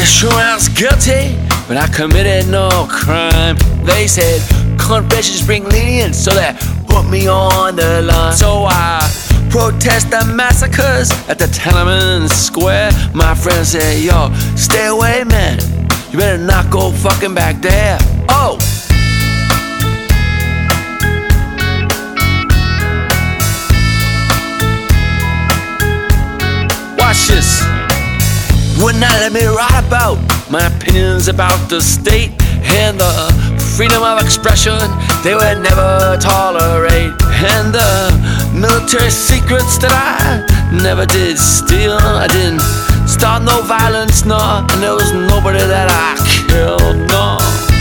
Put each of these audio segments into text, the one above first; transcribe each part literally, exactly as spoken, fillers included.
Sure, I was guilty, but I committed no crime. They said confessions bring lenience, so that put me on the line. So I protest the massacres at the Tiananmen Square. My friend said, yo, stay away, man. You better not go fucking back there. Oh! Watch this. Would not let me write about my opinions about the state and the freedom of expression they would never tolerate, and the military secrets that I never did steal. I didn't start no violence, no, and there was nobody that I killed, no.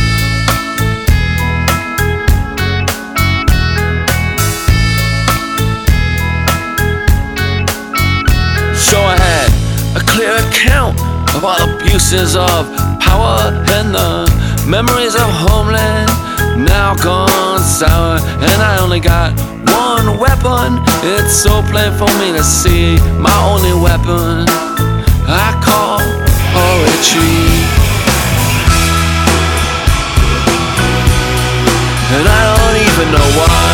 So I had a clear account of all abuses of power and the memories of homeland now gone sour. And I only got one weapon, it's so plain for me to see. My only weapon I call poetry. And I don't even know why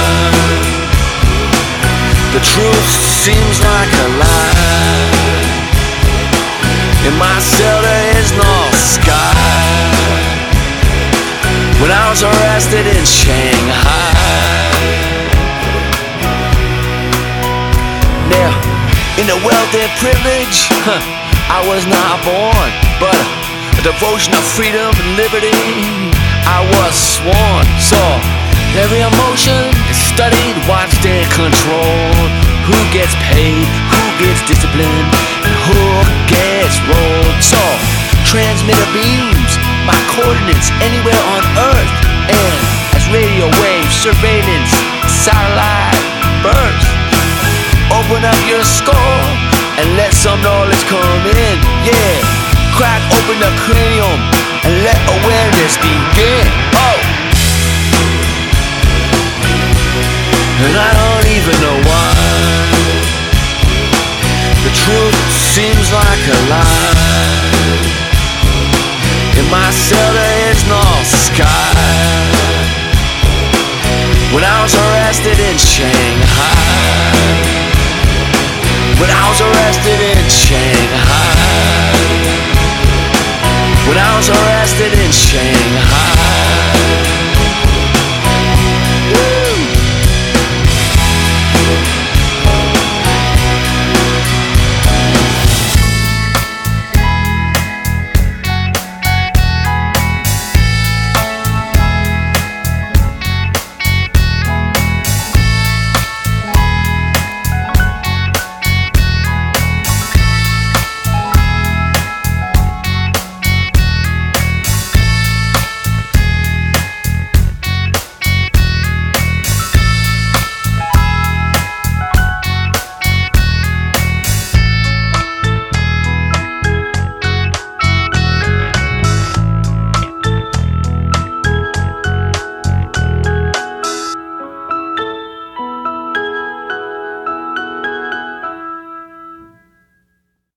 the truth seems like a lie. In my cell there is no sky. When I was arrested in Shanghai, now in the wealth and privilege, huh, I was not born, but a devotion of freedom and liberty I was sworn. So every emotion is studied, watched and controlled. Who gets paid, who gets disciplined, and who gets rolled. So transmitter beams my coordinates anywhere on Earth, and as radio waves, surveillance, satellite burst. Open up your skull and let some knowledge come in. Yeah, crack open the cranium and let awareness begin. Oh, and I don't even know why the truth seems like a lie. In my cell there is no sky. When I was arrested in Shanghai, when I was arrested in Shanghai, when I was arrested in Shanghai.